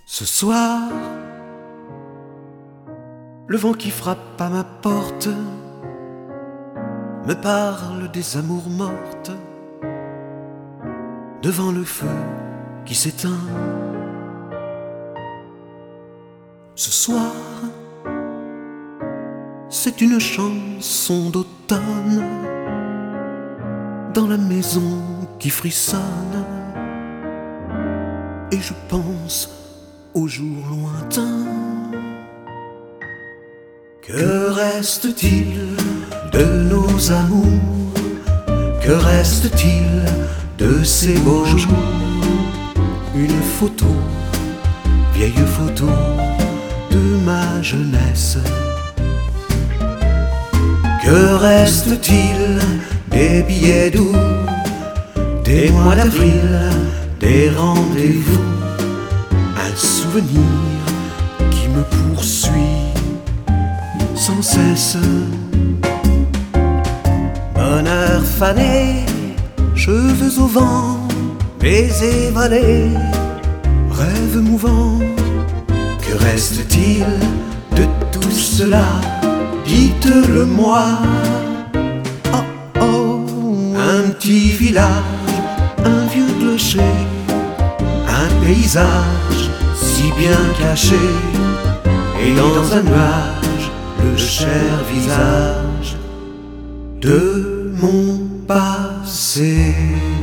Ce soir, le vent qui frappe à ma porte me parle des amours mortes devant le feu qui s'éteint. Ce soir, c'est une chanson d'automne dans la maison qui frissonne, et je pense aux jours lointains. Que reste-t-il de nos amours? Que reste-t-il de ces beaux jours? Une photo, vieille photo de ma jeunesse. Que reste-t-il des billets doux, des mois d'avril, des rendez-vous? Un souvenir qui me poursuit sans cesse. Bonheur fané, cheveux au vent, baisers volés, rêves mouvants. Que reste-t-il de tout cela? Dites-le-moi. Oh oh, un petit village, un vieux clocher, un paysage si bien caché, et dans un nuage le cher visage de mon passé.